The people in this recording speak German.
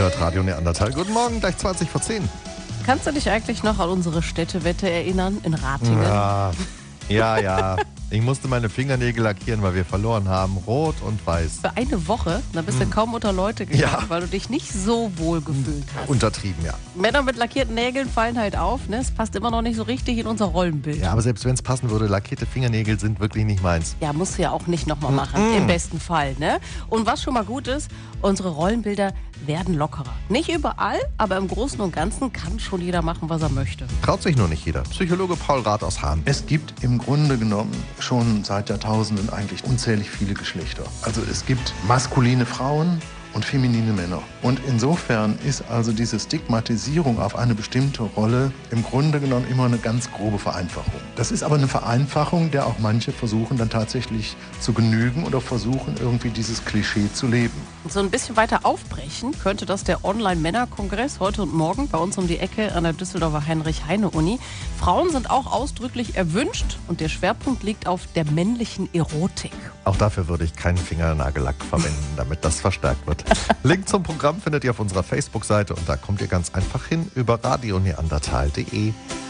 hört Radio Neandertal. Guten Morgen, gleich 20 vor 10. Kannst du dich eigentlich noch an unsere Städtewette erinnern in Ratingen? Ja. Ich musste meine Fingernägel lackieren, weil wir verloren haben. Rot und weiß. Für eine Woche, da bist du kaum unter Leute gegangen, weil du dich nicht so wohl gefühlt hast. Untertrieben, ja. Männer mit lackierten Nägeln fallen halt auf, ne? Es passt immer noch nicht so richtig in unser Rollenbild. Ja, aber selbst wenn es passen würde, lackierte Fingernägel sind wirklich nicht meins. Ja, musst du ja auch nicht nochmal machen, im besten Fall, ne? Und was schon mal gut ist, unsere Rollenbilder werden lockerer. Nicht überall, aber im Großen und Ganzen kann schon jeder machen, was er möchte. Traut sich nur nicht jeder. Psychologe Paul Rath aus Hahn. Es gibt im Grunde genommen schon seit Jahrtausenden eigentlich unzählig viele Geschlechter. Also es gibt maskuline Frauen und feminine Männer. Und insofern ist also diese Stigmatisierung auf eine bestimmte Rolle im Grunde genommen immer eine ganz grobe Vereinfachung. Das ist aber eine Vereinfachung, der auch manche versuchen dann tatsächlich zu genügen oder versuchen irgendwie dieses Klischee zu leben. So ein bisschen weiter aufbrechen könnte das der Online-Männer-Kongress heute und morgen bei uns um die Ecke an der Düsseldorfer Heinrich-Heine-Uni. Frauen sind auch ausdrücklich erwünscht und der Schwerpunkt liegt auf der männlichen Erotik. Auch dafür würde ich keinen Fingernagellack verwenden, damit das verstärkt wird. Link zum Programm findet ihr auf unserer Facebook-Seite und da kommt ihr ganz einfach hin über radioneandertal.de.